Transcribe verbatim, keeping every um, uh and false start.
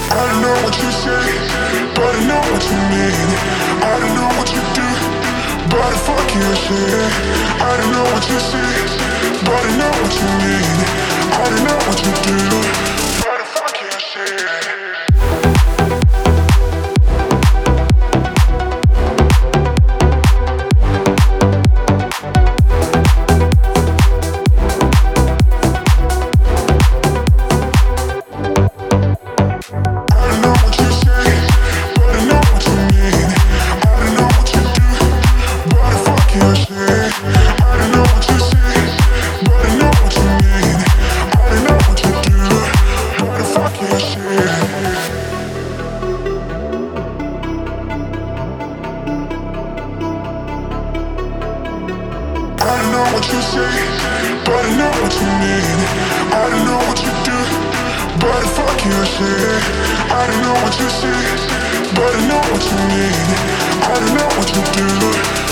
I don't know what you say, but I know what you mean. I don't know what you do, but I fuck you shit. I don't know what you say, but I know what you mean. I don't know what you do, but I fuck you shit. I don't know what you say, but I know what you mean. I don't know what you do, but I fuck your shit. I don't know what you say, but I know what you mean. I don't know what you do.